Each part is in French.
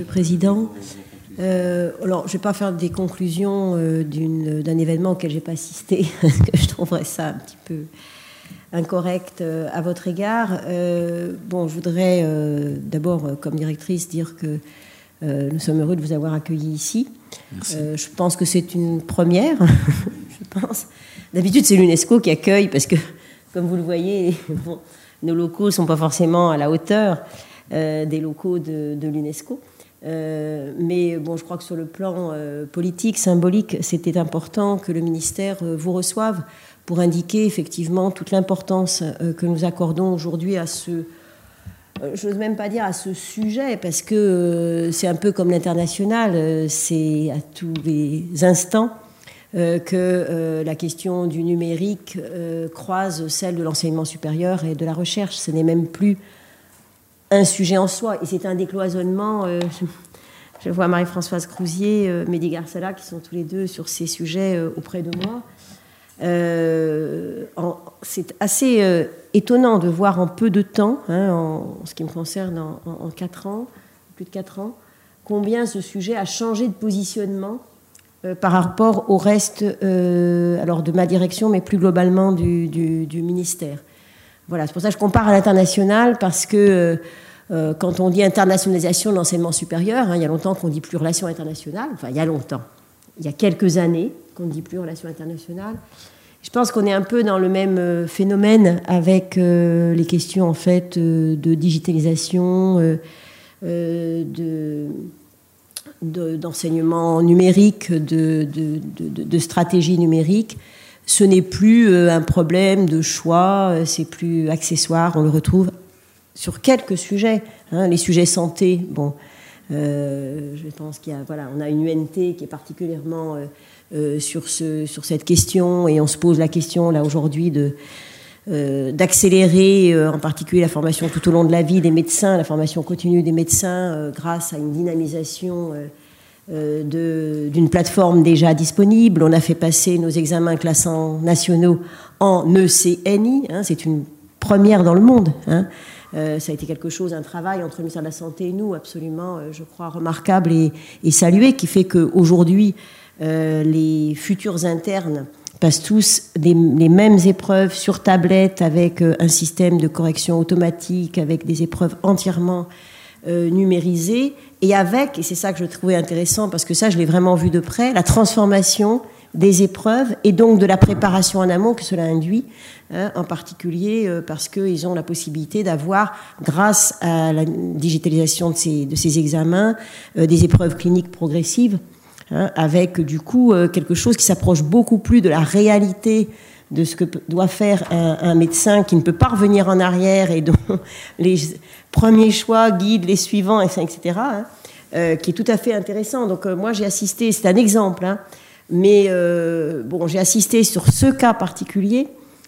Monsieur le Président. Alors, je ne vais pas faire des conclusions d'un événement auquel je n'ai pas assisté, parce que je trouverais ça un petit peu incorrect à votre égard. Je voudrais d'abord, comme directrice, dire que nous sommes heureux de vous avoir accueillis ici. Je pense que c'est une première, je pense. D'habitude, c'est l'UNESCO qui accueille, parce que, comme vous le voyez, nos locaux ne sont pas forcément à la hauteur des locaux de l'UNESCO. Mais je crois que sur le plan politique, symbolique, c'était important que le ministère vous reçoive pour indiquer effectivement toute l'importance que nous accordons aujourd'hui à ce... je n'ose même pas dire à ce sujet, parce que c'est un peu comme l'international, c'est à tous les instants que la question du numérique croise celle de l'enseignement supérieur et de la recherche. Ce n'est même plus un sujet en soi, et c'est un décloisonnement. Je vois Marie-Françoise Crouzier, Mehdi Garsala, qui sont tous les deux sur ces sujets auprès de moi. C'est assez étonnant de voir en peu de temps, en ce qui me concerne en 4 ans, plus de 4 ans, combien ce sujet a changé de positionnement par rapport au reste alors de ma direction, mais plus globalement du ministère. Voilà, c'est pour ça que je compare à l'international, parce que quand on dit internationalisation de l'enseignement supérieur, il y a longtemps qu'on ne dit plus relations internationales, enfin il y a longtemps, il y a quelques années qu'on ne dit plus relations internationales. Je pense qu'on est un peu dans le même phénomène avec les questions en fait de digitalisation, d'enseignement numérique, de stratégie numérique. Ce n'est plus un problème de choix, c'est plus accessoire, on le retrouve sur quelques sujets. Les sujets santé, je pense on a une UNT qui est particulièrement sur cette question, et on se pose la question là aujourd'hui d'accélérer en particulier la formation tout au long de la vie des médecins, la formation continue des médecins grâce à une dynamisation d'une plateforme déjà disponible. On a fait passer nos examens classants nationaux en ECNI, c'est une première dans le monde. Ça a été quelque chose, un travail entre le ministère de la Santé et nous, absolument, je crois, remarquable et salué, qui fait qu'aujourd'hui, les futurs internes passent tous les mêmes épreuves sur tablette, avec un système de correction automatique, avec des épreuves entièrement numérisées, et c'est ça que je trouvais intéressant, parce que ça, je l'ai vraiment vu de près, la transformation des épreuves et donc de la préparation en amont que cela induit, en particulier parce qu'ils ont la possibilité d'avoir, grâce à la digitalisation de ces examens, des épreuves cliniques progressives, avec du coup quelque chose qui s'approche beaucoup plus de la réalité de ce que doit faire un médecin qui ne peut pas revenir en arrière et dont les premiers choix guident les suivants, etc., qui est tout à fait intéressant. Donc moi j'ai assisté, c'est un exemple, mais j'ai assisté sur ce cas particulier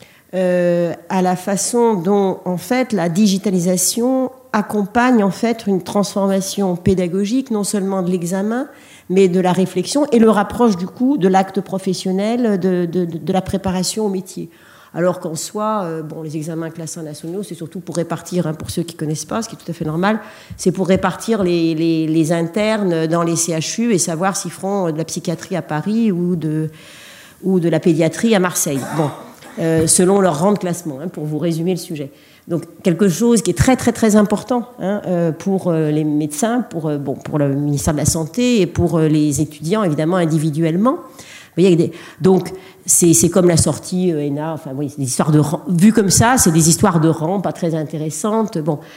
à la façon dont en fait la digitalisation accompagne en fait une transformation pédagogique, non seulement de l'examen, mais de la réflexion, et le rapproche du coup de l'acte professionnel, de la préparation au métier. Alors qu'en soi, les examens classants nationaux, c'est surtout pour répartir, pour ceux qui ne connaissent pas, ce qui est tout à fait normal, c'est pour répartir les internes dans les CHU et savoir s'ils feront de la psychiatrie à Paris ou de la pédiatrie à Marseille. Selon leur rang de classement, pour vous résumer le sujet. Donc quelque chose qui est très très très important pour les médecins, pour le ministère de la Santé et pour les étudiants évidemment individuellement. Vous voyez, donc c'est comme la sortie ENA. Enfin oui, c'est des histoires de rang. Vu comme ça, c'est des histoires de rang pas très intéressantes.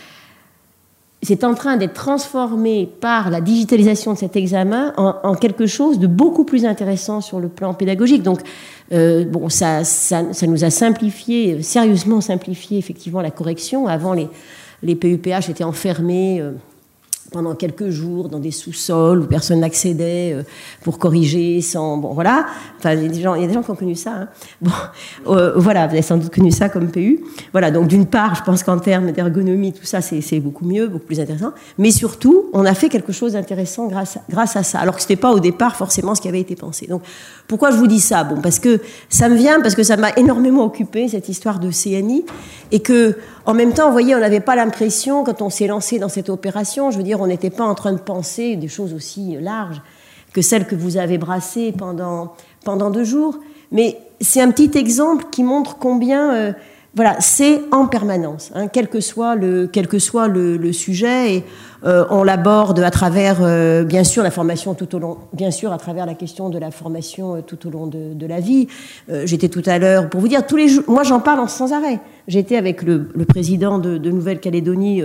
C'est en train d'être transformé par la digitalisation de cet examen en quelque chose de beaucoup plus intéressant sur le plan pédagogique. Donc, ça nous a simplifié, sérieusement simplifié effectivement la correction. Avant, les PUPH étaient enfermés pendant quelques jours dans des sous-sols où personne n'accédait pour corriger sans... voilà. Enfin, il y a des gens qui ont connu ça. Voilà, vous avez sans doute connu ça comme PU. Voilà, donc d'une part, je pense qu'en termes d'ergonomie, tout ça, c'est beaucoup mieux, beaucoup plus intéressant. Mais surtout, on a fait quelque chose d'intéressant grâce à ça, alors que ce n'était pas au départ forcément ce qui avait été pensé. Donc, pourquoi je vous dis ça ? Parce que ça m'a énormément occupé, cette histoire de CNI, et que, en même temps, vous voyez, on n'avait pas l'impression, quand on s'est lancé dans cette opération, je veux dire, dire, on n'était pas en train de penser des choses aussi larges que celles que vous avez brassées pendant 2 jours. Mais c'est un petit exemple qui montre combien, voilà, c'est en permanence, hein, quel que soit le sujet, et on l'aborde à travers, bien sûr, la formation tout au long, bien sûr, à travers la question de la formation tout au long de la vie. J'étais tout à l'heure, pour vous dire, tous les jours, moi j'en parle sans arrêt. J'étais avec le président de Nouvelle-Calédonie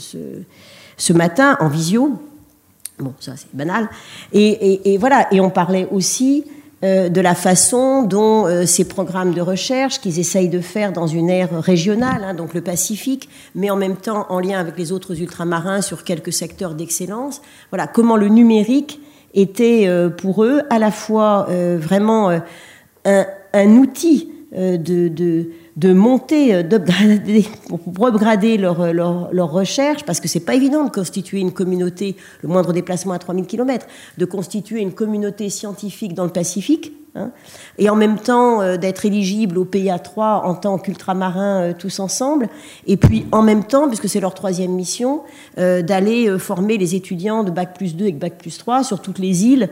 ce matin en visio. Bon, ça c'est banal. Et voilà, et on parlait aussi de la façon dont ces programmes de recherche qu'ils essayent de faire dans une aire régionale, hein, donc le Pacifique, mais en même temps en lien avec les autres ultramarins sur quelques secteurs d'excellence. Voilà, comment le numérique était pour eux à la fois vraiment un outil de monter, d'upgrader, pour upgrader leur recherche, parce que c'est pas évident de constituer une communauté, le moindre déplacement à 3000 km, de constituer une communauté scientifique dans le Pacifique, hein, et en même temps d'être éligible au PIA3 en tant qu'ultramarins tous ensemble, et puis en même temps, puisque c'est leur 3e mission, d'aller former les étudiants de Bac+2 et Bac+3 sur toutes les îles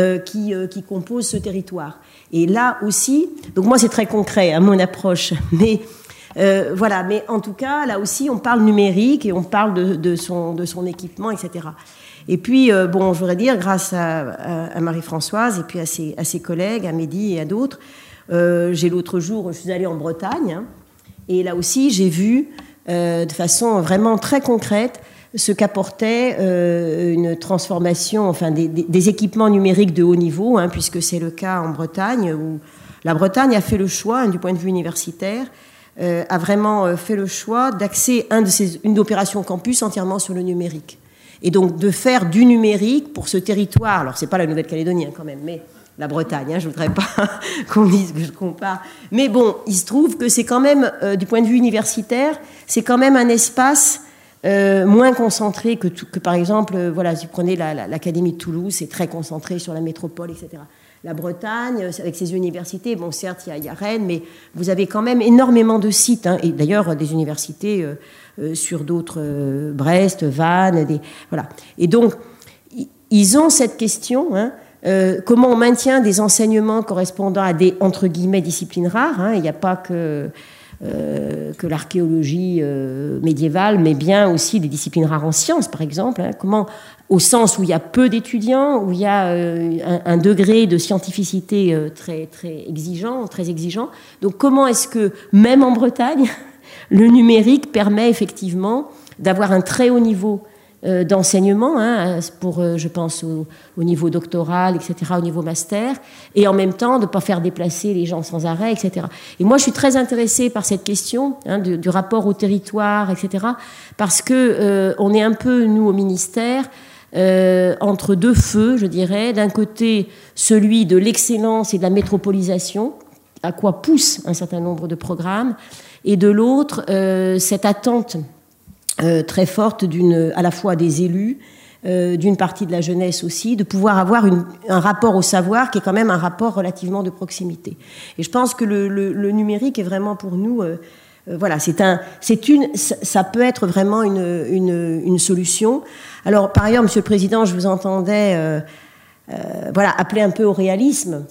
qui composent ce territoire. Et là aussi, donc moi c'est très concret, hein, mon approche, mais voilà, mais en tout cas là aussi on parle numérique et on parle de son équipement, etc. Et puis bon, je voudrais dire, grâce à Marie-Françoise et puis à ses collègues, à Mehdi et à d'autres, j'ai l'autre jour, je suis allée en Bretagne, hein, et là aussi j'ai vu de façon vraiment très concrète ce qu'apportait une transformation, enfin des équipements numériques de haut niveau, hein, puisque c'est le cas en Bretagne, où la Bretagne a fait le choix, hein, du point de vue universitaire, a vraiment fait le choix d'axer une opération campus entièrement sur le numérique. Et donc de faire du numérique pour ce territoire, alors c'est pas la Nouvelle-Calédonie, hein, quand même, mais la Bretagne, hein, je voudrais pas qu'on dise que je compare. Mais bon, il se trouve que c'est quand même, du point de vue universitaire, c'est quand même un espace moins concentré que par exemple, voilà, si vous prenez l'Académie de Toulouse, c'est très concentré sur la métropole, etc. La Bretagne, avec ses universités, bon, certes, il y a Rennes, mais vous avez quand même énormément de sites, hein, et d'ailleurs des universités sur d'autres, Brest, Vannes, voilà. Et donc, ils ont cette question, hein, comment on maintient des enseignements correspondant à des, entre guillemets, disciplines rares, hein, il n'y a pas que l'archéologie médiévale, mais bien aussi des disciplines rares en sciences, par exemple. Hein, comment, au sens où il y a peu d'étudiants, où il y a un degré de scientificité très, très exigeant. Donc comment est-ce que, même en Bretagne, le numérique permet effectivement d'avoir un très haut niveau d'enseignement, hein, pour, je pense, au niveau doctoral, etc., au niveau master, et en même temps de ne pas faire déplacer les gens sans arrêt, etc. Et moi, je suis très intéressée par cette question, hein, du rapport au territoire, etc., parce que on est un peu, nous, au ministère, entre 2 feux, je dirais. D'un côté, celui de l'excellence et de la métropolisation, à quoi pousse un certain nombre de programmes, et de l'autre, cette attente très forte à la fois des élus, d'une partie de la jeunesse aussi, de pouvoir avoir un rapport au savoir qui est quand même un rapport relativement de proximité. Et je pense que le numérique est vraiment pour nous, voilà, ça peut être vraiment une solution. Alors par ailleurs, Monsieur le Président, je vous entendais voilà, appeler un peu au réalisme.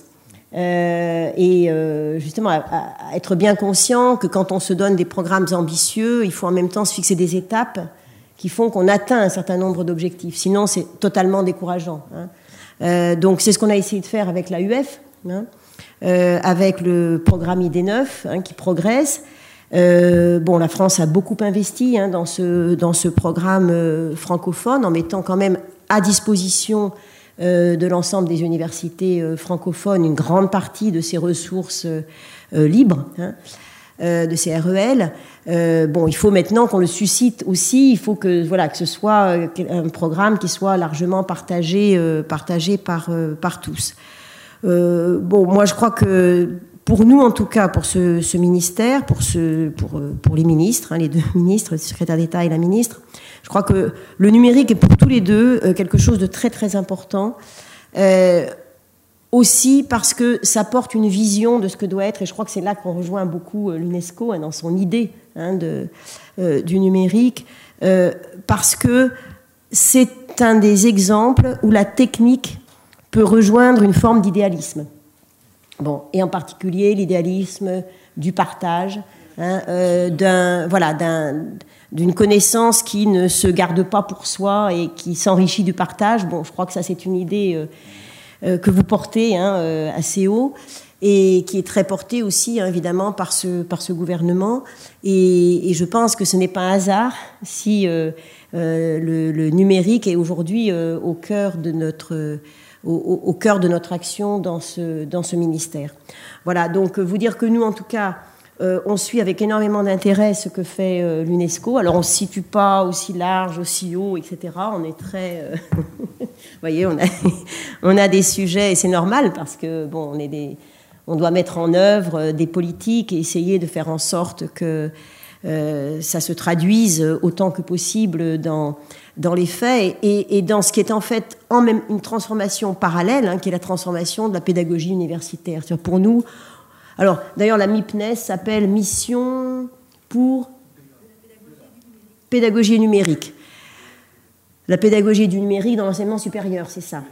Justement à être bien conscient que quand on se donne des programmes ambitieux, il faut en même temps se fixer des étapes qui font qu'on atteint un certain nombre d'objectifs. Sinon, c'est totalement décourageant. Hein. Donc, c'est ce qu'on a essayé de faire avec l'AUF, hein, avec le programme ID9, hein, qui progresse. Bon, la France a beaucoup investi, hein, dans ce programme francophone, en mettant quand même à disposition de l'ensemble des universités francophones une grande partie de ces ressources libres, hein, de ces REL. Bon, il faut maintenant qu'on le suscite aussi, il faut que, voilà, que ce soit un programme qui soit largement partagé par tous. Bon, moi je crois que pour nous, en tout cas, pour ce ministère, pour les ministres, hein, les 2 ministres, le secrétaire d'État et la ministre, je crois que le numérique est pour tous les 2 quelque chose de très très important, aussi parce que ça porte une vision de ce que doit être, et je crois que c'est là qu'on rejoint beaucoup l'UNESCO, hein, dans son idée, hein, du numérique, parce que c'est un des exemples où la technique peut rejoindre une forme d'idéalisme. Bon, et en particulier l'idéalisme du partage, d'une connaissance qui ne se garde pas pour soi et qui s'enrichit du partage. Bon, je crois que ça, c'est une idée que vous portez assez haut et qui est très portée aussi, évidemment, par ce gouvernement. Et je pense que ce n'est pas un hasard si le numérique est aujourd'hui au cœur de notre action dans ce ministère. Voilà, donc vous dire que nous, en tout cas, on suit avec énormément d'intérêt ce que fait l'UNESCO. Alors, on ne se situe pas aussi large, aussi haut, etc. On est très... vous voyez, on a des sujets, et c'est normal, parce que, bon, on doit mettre en œuvre des politiques et essayer de faire en sorte que ça se traduise autant que possible dans les faits et dans ce qui est en fait même une transformation parallèle, qui est la transformation de la pédagogie universitaire. C'est-à-dire pour nous... Alors, d'ailleurs, la MIPNES s'appelle Mission pour pédagogie numérique. La pédagogie du numérique dans l'enseignement supérieur, c'est ça.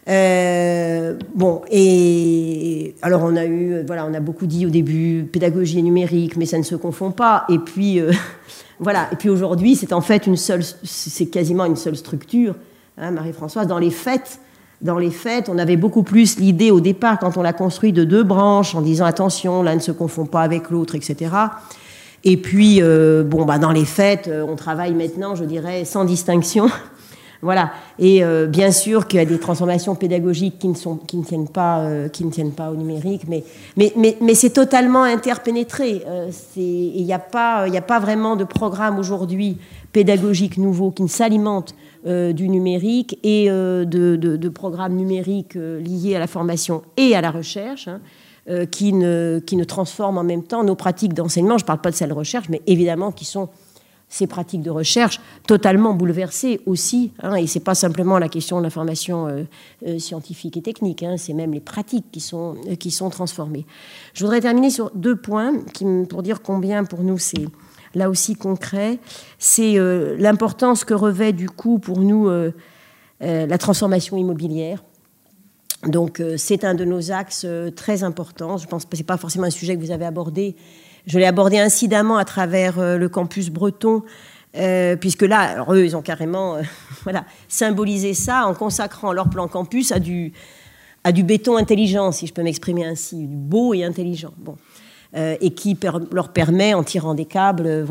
Bon, et alors on a beaucoup dit au début pédagogie numérique, mais ça ne se confond pas. Et puis voilà. Et puis aujourd'hui, c'est quasiment une seule structure, Marie-Françoise. Dans les faits, on avait beaucoup plus l'idée au départ quand on l'a construit de 2 branches en disant attention, l'un ne se confond pas avec l'autre, etc. Et puis dans les faits, on travaille maintenant, je dirais, sans distinction. Voilà. Et bien sûr qu'il y a des transformations pédagogiques qui ne tiennent pas au numérique, mais c'est totalement interpénétré. Il n'y a pas vraiment de programme aujourd'hui pédagogique nouveau qui ne s'alimente du numérique et de programmes numériques liés à la formation et à la recherche, qui ne transforment en même temps nos pratiques d'enseignement. Je ne parle pas de celles de recherche, mais évidemment qui sont ces pratiques de recherche totalement bouleversées aussi, et c'est pas simplement la question de la formation scientifique et technique, c'est même les pratiques qui sont transformées. Je voudrais terminer sur 2 points pour dire combien pour nous c'est là aussi concret. C'est l'importance que revêt du coup pour nous la transformation immobilière. Donc c'est un de nos axes très importants. Je pense que c'est pas forcément un sujet que vous avez abordé. Je l'ai abordé incidemment à travers le campus breton, puisque là, alors eux, ils ont carrément symbolisé ça en consacrant leur plan campus à du béton intelligent, si je peux m'exprimer ainsi, du beau et intelligent. Bon. Et qui leur permet, en tirant des câbles,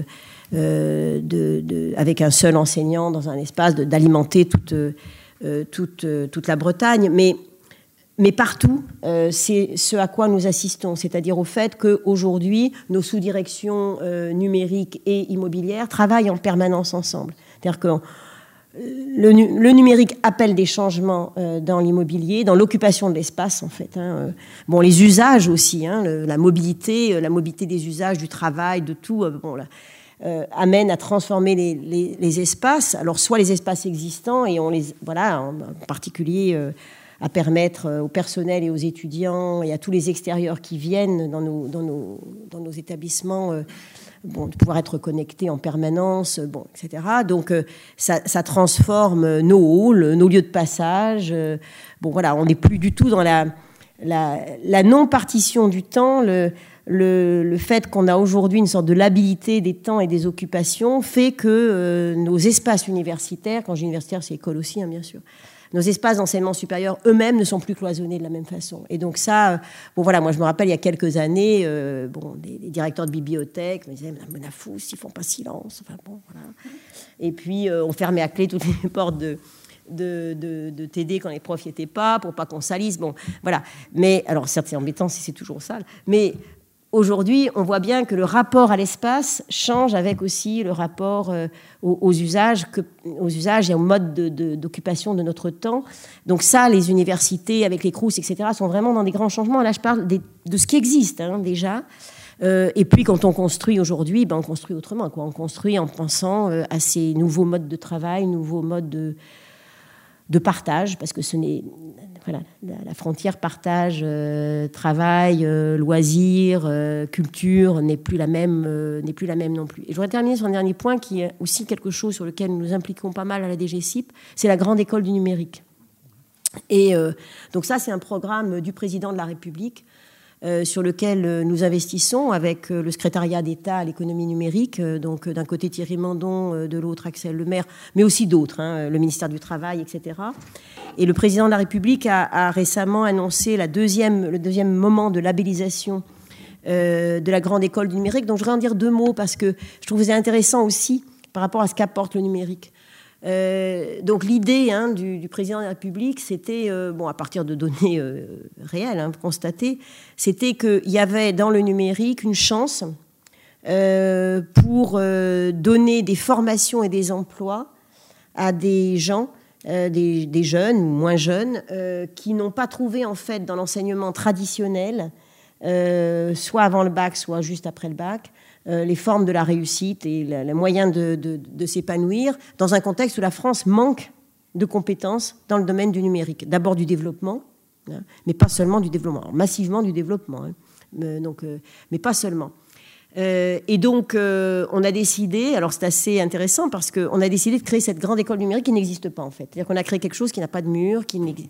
avec un seul enseignant dans un espace, d'alimenter toute la Bretagne. Mais partout, c'est ce à quoi nous assistons, c'est-à-dire au fait qu'aujourd'hui, nos sous-directions numériques et immobilières travaillent en permanence ensemble. C'est-à-dire que le numérique appelle des changements dans l'immobilier, dans l'occupation de l'espace, en fait. Les usages aussi, la mobilité des usages, du travail, de tout, amène à transformer les espaces. Alors, soit les espaces existants, et en particulier... à permettre aux personnels et aux étudiants et à tous les extérieurs qui viennent dans nos établissements de pouvoir être connectés en permanence, etc. Donc, ça transforme nos halls, nos lieux de passage. On n'est plus du tout dans la non-partition du temps. Le fait qu'on a aujourd'hui une sorte de labilité des temps et des occupations fait que nos espaces universitaires, quand j'universitaire, c'est école aussi, bien sûr, nos espaces d'enseignement supérieur eux-mêmes ne sont plus cloisonnés de la même façon. Et donc ça, moi je me rappelle il y a quelques années, des directeurs de bibliothèques me disaient « Mais la fousse, ils font pas silence. » Et puis on fermait à clé toutes les portes de TD quand les profs n'y étaient pas, pour pas qu'on salisse. Mais alors certes c'est embêtant si c'est toujours sale, mais aujourd'hui, on voit bien que le rapport à l'espace change avec aussi le rapport aux usages et au mode d'occupation de notre temps. Donc ça, les universités avec les CROUS, etc., sont vraiment dans des grands changements. Là, je parle de ce qui existe déjà. Et puis, quand on construit aujourd'hui, on construit autrement. On construit en pensant à ces nouveaux modes de travail, nouveaux modes de partage, parce que ce n'est... Voilà, la frontière partage, travail, loisirs, culture n'est plus la même non plus. Et je voudrais terminer sur un dernier point qui est aussi quelque chose sur lequel nous nous impliquons pas mal à la DGCIP, c'est la grande école du numérique. Et donc ça, c'est un programme du président de la République sur lequel nous investissons avec le secrétariat d'État à l'économie numérique, donc d'un côté Thierry Mandon, de l'autre Axel Lemaire, mais aussi d'autres, le ministère du Travail, etc. Et le président de la République a récemment annoncé le deuxième moment de labellisation de la grande école du numérique. Donc je voudrais en dire 2 mots parce que je trouve que c'est intéressant aussi par rapport à ce qu'apporte le numérique. Donc l'idée du président de la République, c'était, à partir de données réelles, constatées, c'était qu'il y avait dans le numérique une chance pour donner des formations et des emplois à des gens, des jeunes ou moins jeunes, qui n'ont pas trouvé en fait dans l'enseignement traditionnel, soit avant le bac, soit juste après le bac, les formes de la réussite et les moyens de s'épanouir dans un contexte où la France manque de compétences dans le domaine du numérique. D'abord du développement, mais pas seulement du développement, alors, massivement du développement, mais pas seulement. Et donc, on a décidé, alors c'est assez intéressant parce qu'on a décidé de créer cette grande école numérique qui n'existe pas en fait. C'est-à-dire qu'on a créé quelque chose qui n'a pas de mur,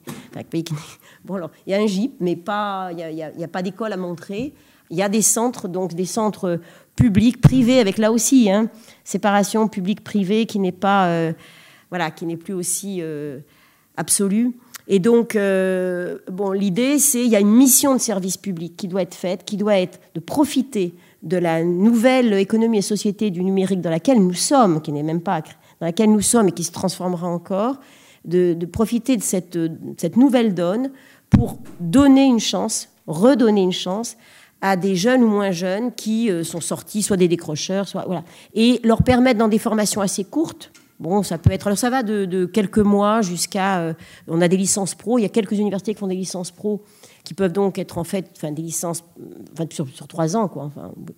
bon, alors, il y a un GIP, mais il n'y a pas d'école à montrer. Il y a des centres, donc des centres publics, privés, avec là aussi séparation public-privé qui n'est pas, qui n'est plus aussi absolue. Et donc, l'idée, c'est il y a une mission de service public qui doit être faite, qui doit être de profiter de la nouvelle économie et société du numérique dans laquelle nous sommes, qui n'est même pas dans laquelle nous sommes et qui se transformera encore, de profiter de cette nouvelle donne pour donner une chance, redonner une chance à des jeunes ou moins jeunes qui sont sortis, soit des décrocheurs, soit et leur permettre dans des formations assez courtes. Bon, ça peut être, alors ça va de quelques mois jusqu'à, on a des licences pro. Il y a quelques universités qui font des licences pro qui peuvent donc être en fait, des licences, sur 3 ans, quoi.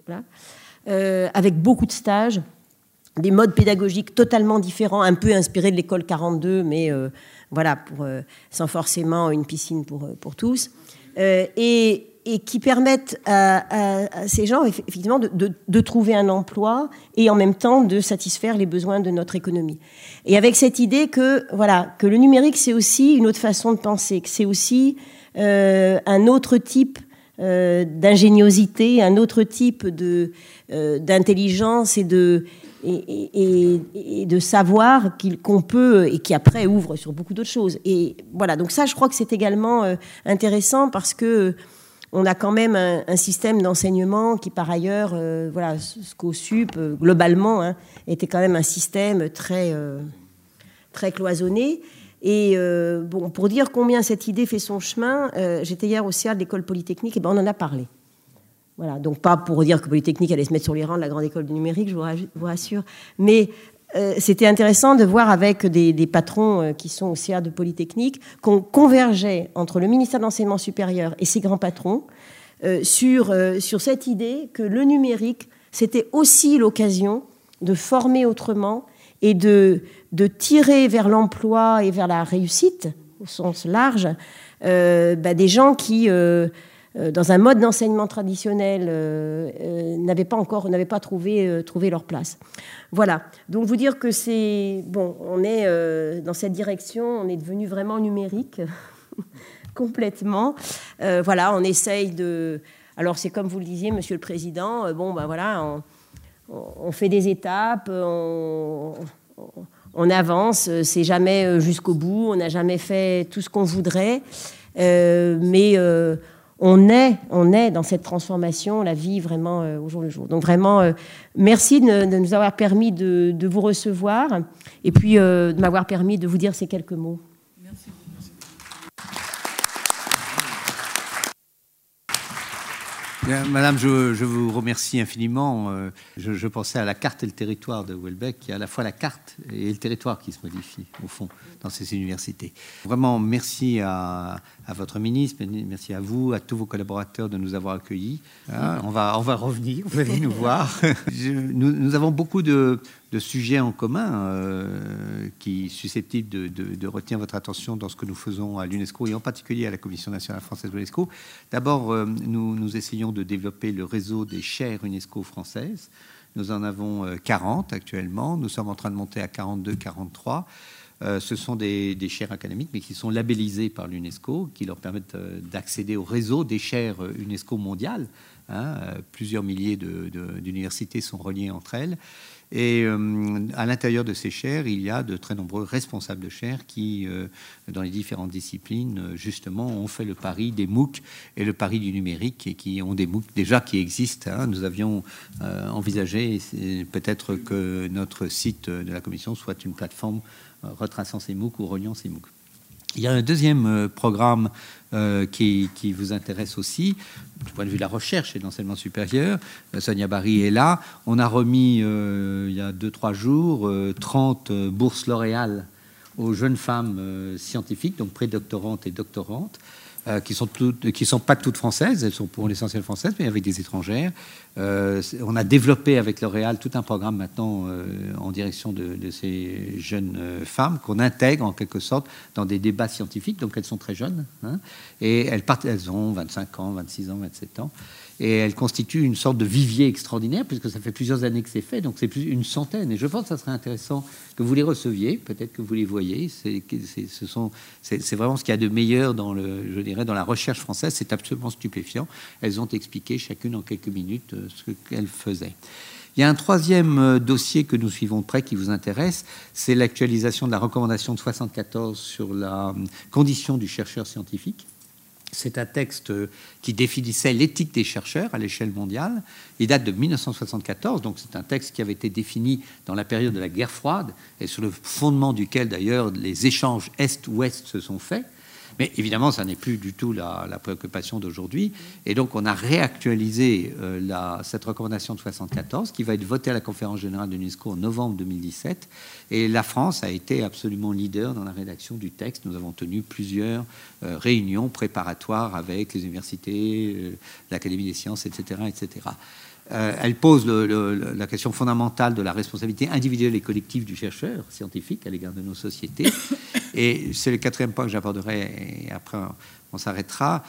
Avec beaucoup de stages, des modes pédagogiques totalement différents, un peu inspirés de l'école 42, mais sans forcément une piscine pour tous. Et qui permettent à ces gens, effectivement, de trouver un emploi et en même temps de satisfaire les besoins de notre économie. Et avec cette idée que le numérique, c'est aussi une autre façon de penser, que c'est aussi un autre type d'ingéniosité, un autre type d'intelligence et de savoir qu'on peut, et qui après ouvre sur beaucoup d'autres choses. Et voilà, donc ça, je crois que c'est également intéressant parce que on a quand même un système d'enseignement qui, par ailleurs, SCOSUP, globalement, était quand même un système très, très cloisonné. Et pour dire combien cette idée fait son chemin, j'étais hier au CA de l'école polytechnique, et on en a parlé. Voilà, donc pas pour dire que Polytechnique allait se mettre sur les rangs de la grande école du numérique, je vous rassure, mais c'était intéressant de voir avec des patrons qui sont au CA de Polytechnique qu'on convergeait entre le ministère de l'Enseignement supérieur et ses grands patrons sur cette idée que le numérique, c'était aussi l'occasion de former autrement et de tirer vers l'emploi et vers la réussite, au sens large, des gens qui... dans un mode d'enseignement traditionnel, n'avaient pas trouvé leur place. Voilà. Donc, vous dire que c'est... Bon, on est dans cette direction, on est devenu vraiment numérique, complètement. On essaye de... Alors, c'est comme vous le disiez, Monsieur le Président, on fait des étapes, on avance, c'est jamais jusqu'au bout, on n'a jamais fait tout ce qu'on voudrait, mais... On est dans cette transformation, la vie vraiment au jour le jour. Donc vraiment, merci de nous avoir permis de vous recevoir et puis de m'avoir permis de vous dire ces quelques mots. Merci. Bien, Madame, je vous remercie infiniment. Je pensais à la carte et le territoire de Houellebecq, qui est à la fois la carte et le territoire qui se modifient, au fond, dans ces universités. Vraiment, merci à votre ministre, merci à vous, à tous vos collaborateurs de nous avoir accueillis. On va revenir, vous allez nous voir. Nous avons beaucoup de de sujets en commun qui est susceptible de retenir votre attention dans ce que nous faisons à l'UNESCO et en particulier à la Commission nationale française de l'UNESCO. D'abord, nous essayons de développer le réseau des chaires UNESCO françaises. Nous en avons 40 actuellement. Nous sommes en train de monter à 42, 43. Ce sont des chaires académiques, mais qui sont labellisées par l'UNESCO, qui leur permettent d'accéder au réseau des chaires UNESCO mondiales. Plusieurs milliers d'universités sont reliées entre elles. Et à l'intérieur de ces chaires, il y a de très nombreux responsables de chaires qui, dans les différentes disciplines, justement, ont fait le pari des MOOC et le pari du numérique, et qui ont des MOOC déjà qui existent. Nous avions envisagé peut-être que notre site de la Commission soit une plateforme retraçant ces MOOC ou reliant ces MOOC. Il y a un deuxième programme qui vous intéresse aussi, du point de vue de la recherche et de l'enseignement supérieur. Sonia Barry est là. On a remis, il y a 2-3 jours, 30 bourses L'Oréal aux jeunes femmes scientifiques, donc prédoctorantes et doctorantes, qui sont pas toutes françaises, elles sont pour l'essentiel françaises, mais avec des étrangères. On a développé avec L'Oréal tout un programme maintenant en direction de ces jeunes femmes qu'on intègre en quelque sorte dans des débats scientifiques. Donc elles sont très jeunes, et elles ont 25 ans, 26 ans, 27 ans. Et elles constituent une sorte de vivier extraordinaire, puisque ça fait plusieurs années que c'est fait, donc c'est plus une centaine. Et je pense que ça serait intéressant que vous les receviez, peut-être que vous les voyez. C'est vraiment ce qu'il y a de meilleur dans la recherche française. C'est absolument stupéfiant. Elles ont expliqué chacune en quelques minutes ce qu'elles faisaient. Il y a un troisième dossier que nous suivons de près qui vous intéresse, c'est l'actualisation de la recommandation de 74 sur la condition du chercheur scientifique. C'est un texte qui définissait l'éthique des chercheurs à l'échelle mondiale. Il date de 1974, donc c'est un texte qui avait été défini dans la période de la guerre froide et sur le fondement duquel d'ailleurs les échanges Est-Ouest se sont faits. Mais évidemment, ça n'est plus du tout la préoccupation d'aujourd'hui. Et donc, on a réactualisé cette recommandation de 74 qui va être votée à la conférence générale de l'UNESCO en novembre 2017. Et la France a été absolument leader dans la rédaction du texte. Nous avons tenu plusieurs réunions préparatoires avec les universités, l'Académie des sciences, etc., etc. Elle pose la question fondamentale de la responsabilité individuelle et collective du chercheur scientifique à l'égard de nos sociétés. Et c'est le quatrième point que j'aborderai, et après on s'arrêtera.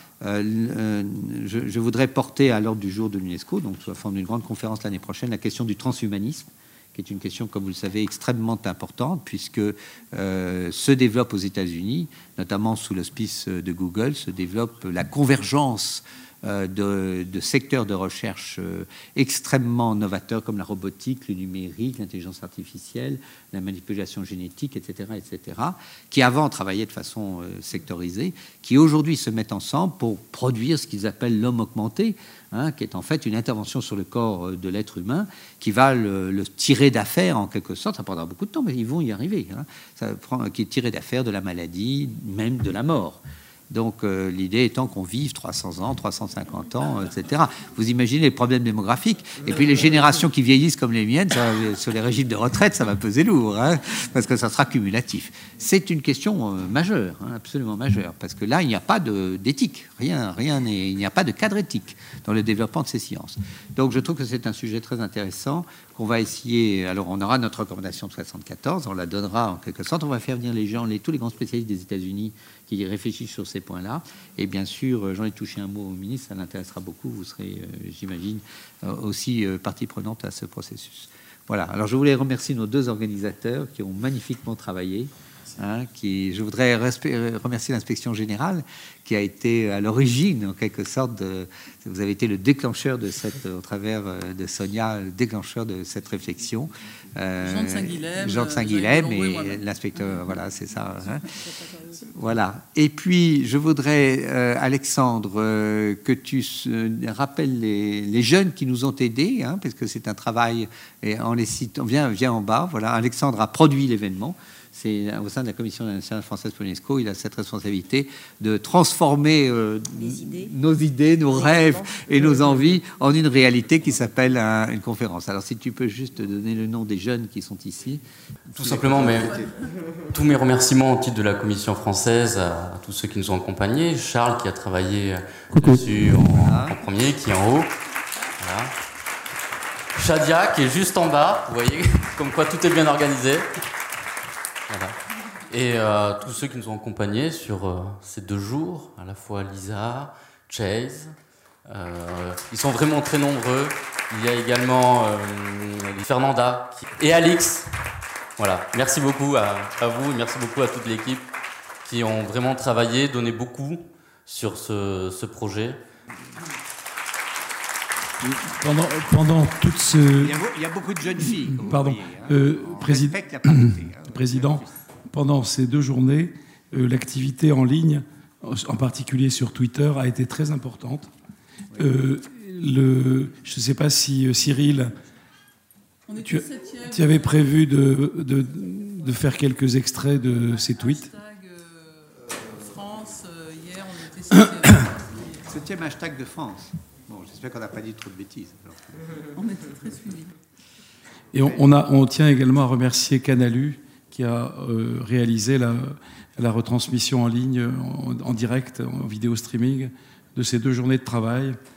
Je voudrais porter à l'ordre du jour de l'UNESCO, donc sous la forme d'une grande conférence l'année prochaine, la question du transhumanisme, qui est une question, comme vous le savez, extrêmement importante, puisque se développe aux États-Unis, notamment sous l'auspice de Google, se développe la convergence de secteurs de recherche extrêmement novateurs comme la robotique, le numérique, l'intelligence artificielle, la manipulation génétique, etc., etc., qui avant travaillaient de façon sectorisée, qui aujourd'hui se mettent ensemble pour produire ce qu'ils appellent l'homme augmenté, qui est en fait une intervention sur le corps de l'être humain, qui va le tirer d'affaire en quelque sorte. Ça prendra beaucoup de temps, mais ils vont y arriver. Qui est tiré d'affaire de la maladie, même de la mort. Donc l'idée étant qu'on vive 300 ans, 350 ans, etc. Vous imaginez les problèmes démographiques. Et puis les générations qui vieillissent comme les miennes, sur les régimes de retraite, ça va peser lourd, parce que ça sera cumulatif. C'est une question majeure, absolument majeure, parce que là, il n'y a pas d'éthique, il n'y a pas de cadre éthique dans le développement de ces sciences. Donc je trouve que c'est un sujet très intéressant qu'on va essayer. Alors on aura notre recommandation de 74, on la donnera en quelque sorte, on va faire venir tous les grands spécialistes des États-Unis qui réfléchissent sur ces points-là. Et bien sûr, j'en ai touché un mot au ministre, ça l'intéressera beaucoup. Vous serez, j'imagine, aussi partie prenante à ce processus. Voilà. Alors, je voulais remercier nos deux organisateurs qui ont magnifiquement travaillé. Je voudrais remercier l'inspection générale qui a été à l'origine, en quelque sorte, vous avez été le déclencheur de au travers de Sonia, le déclencheur de cette réflexion. Jean de Saint-Guilhem et l'inspecteur, voilà, c'est ça. Voilà. Et puis, je voudrais, Alexandre, que tu rappelles les jeunes qui nous ont aidés, parce que c'est un travail, et en les citant, viens en bas, voilà, Alexandre a produit l'événement. C'est au sein de la Commission nationale française pour l'UNESCO, il a cette responsabilité de transformer nos idées, nos rêves et nos envies en une réalité qui s'appelle une conférence. Alors si tu peux juste donner le nom des jeunes qui sont ici. Tout simplement, mais tous mes remerciements au titre de la Commission française à tous ceux qui nous ont accompagnés. Charles qui a travaillé dessus en premier, qui est en haut. Voilà. Shadia qui est juste en bas, vous voyez, comme quoi tout est bien organisé. Voilà. Et tous ceux qui nous ont accompagnés sur ces 2 jours, à la fois Lisa, Chase, ils sont vraiment très nombreux. Il y a également Fernanda et Alix. Voilà, merci beaucoup à vous et merci beaucoup à toute l'équipe qui ont vraiment travaillé, donné beaucoup sur ce projet. Pendant toute ce... Il y a beaucoup de jeunes filles. Pardon, Président, pendant ces 2 journées, l'activité en ligne, en particulier sur Twitter, a été très importante. Je ne sais pas si Cyril, tu avais prévu de faire quelques extraits de ces tweets. France, hier, on était 7e hashtag de France. Bon, j'espère qu'on n'a pas dit trop de bêtises. Alors. On était très suivis. Et on tient également à remercier Canalu qui a réalisé la retransmission en ligne, en direct, en vidéo streaming de ces 2 journées de travail.